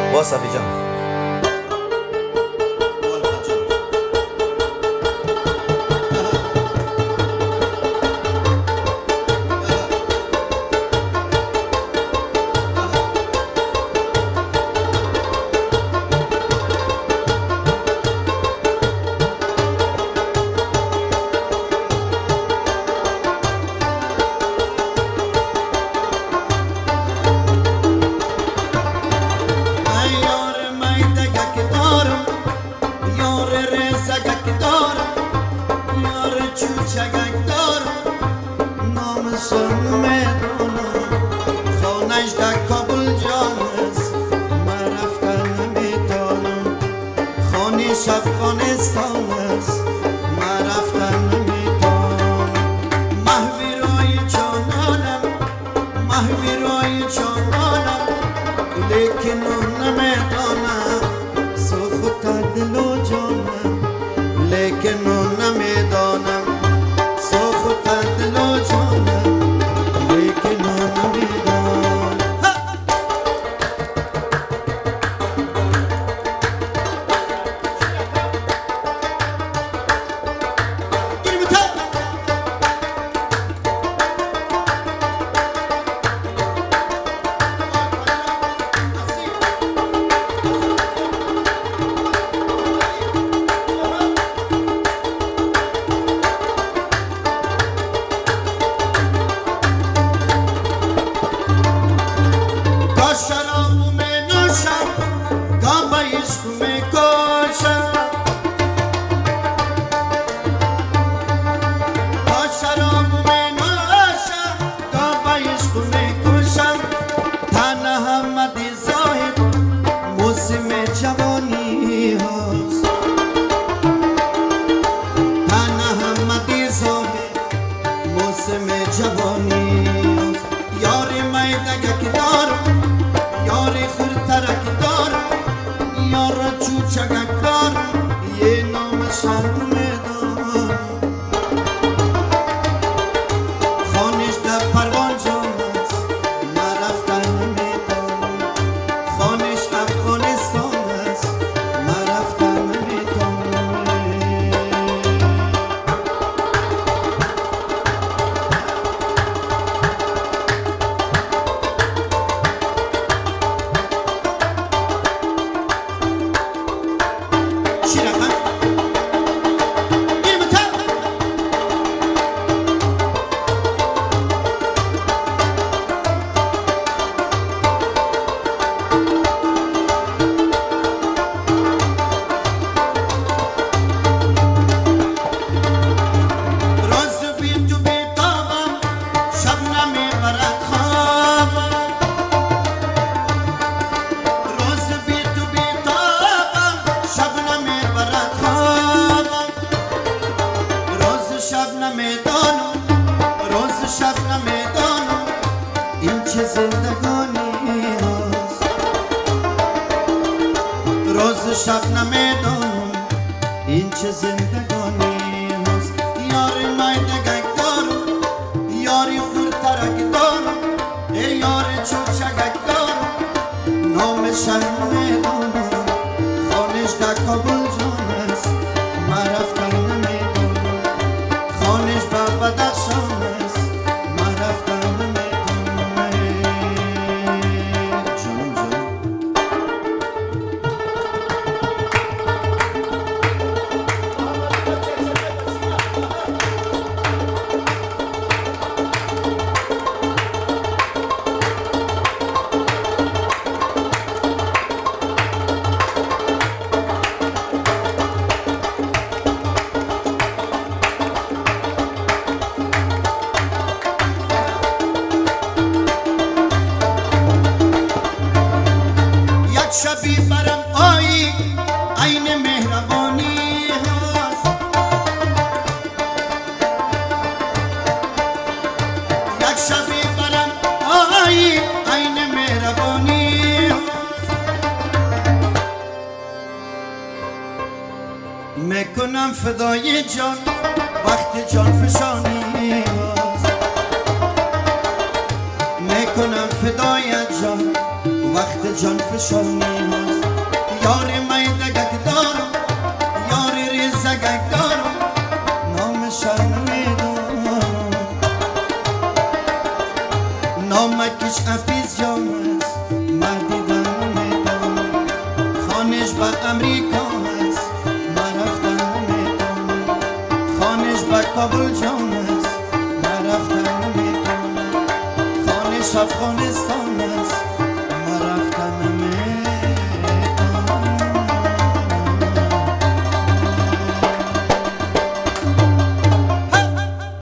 با صفی جان. خانش در کابل جانست من رفتن نمیتانم خانش افغانستان است من رفتن نمیتانم محوی روی جانانم محوی روی جانانم لیکن اون نمیدانم سخت دل و جانم لیکن اون نمیدانم سخت دل و جانم لیکن اون نمیدانم یاری میدگک دارم یاری خورترک دارم یار چوچگک دارم یه نام شرم میدارم خانش در پروان جان است من رفتن نمیتانم خانش افغانستان است من رفتن نمیتانم شب نمیدانم این چه زندگانی هست روز شب نمیدانم این چه زندگانی هست یاری میدگک دارم یاری خورترک دارم ای یاری چوچگک دارم نام شهر میدانم خانش در کابل جان است من رفتن نمیدانم خانش به بدخشان است شبی برم آیی عین مهربانی هست یک شبی برم آیی عین مهربانی هست میکنم فدای جان وقت جان فشانی هست میکنم فدای جان وقت جان فشانی هست. یار میدگک دارم، یار ریزگک دارم، نامش نمیدانم. نامکش افیزیان است، مدیدن نمیدانم. خانش به امریکا است، مرفتن نمیدانم. خانش به کابل جان است، مرفتن نمیدانم. خانش افغان